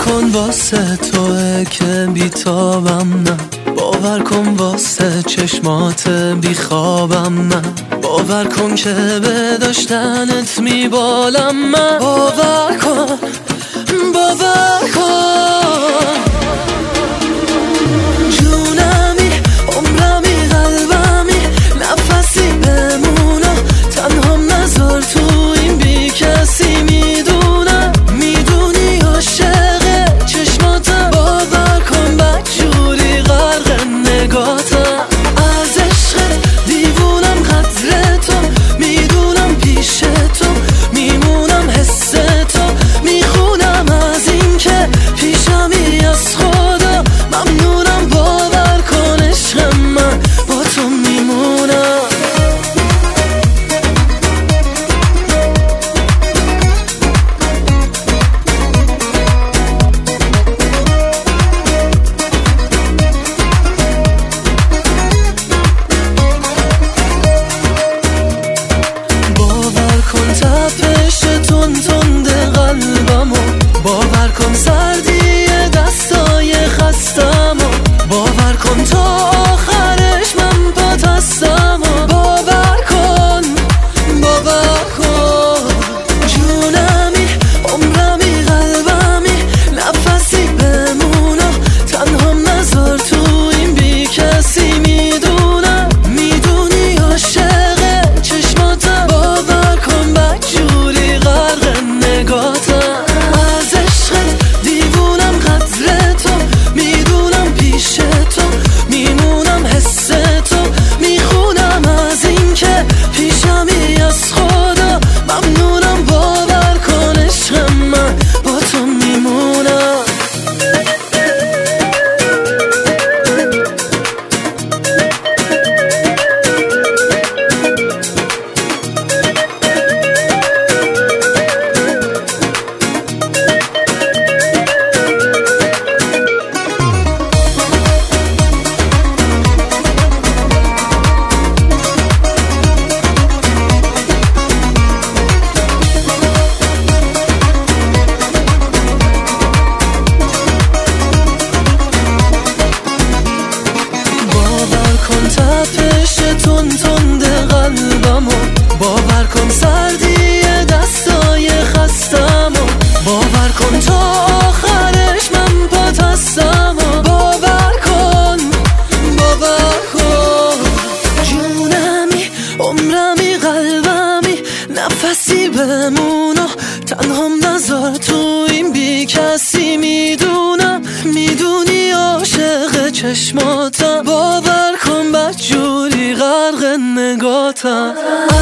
کن واسه توه که بیتابم نه، باور کن واسه چشمات بیخوابم من، باور کن که به داشتنت میبالم من، باور کن باور کن. جونمی عمرمی قلبمی نفسی بمونم، تنهام نذار تو این بی کسی. میدونم میدونی عاشق چشماتم، باور کن بدجوری غرق نگاتم. از عشقت دیوونم قدر تو، میدونم پیش تو میمونم حس تو، میخونم از این که پیشمی از خدا. ممنونم باور کن عشق من با تو میمونم. باور کن تپش تند قلبمو، باور کن سردی دستای خستمو، باور کن تا آخرش من پات هستمو، باور کن باور کن. جونمی عمرمی قلبمی نفسی بمونم، تنهام نذار تو این بی کسی. میدونم میدونی عاشق چشماتم، باور کن بدجوری غرق نگاتم. از عشقت دیوونم قدر تو، میدونم پیش تو میمونم حس تو، میخونم از این که پیشمی از خدا. ممنونم باور کن عشق من با تو میمونم. تپش تند قلبمو، باور کن سردی دستای خستمو، باور کن تا آخرش من پات هستمو، باور کن باور کن. جونمی عمرمی قلبمی نفسی بمونم، تنهام نذار تو این بی کسی. میدونم میدونی عاشق چشماتم، باور کن بدجوری غرق نگاتم.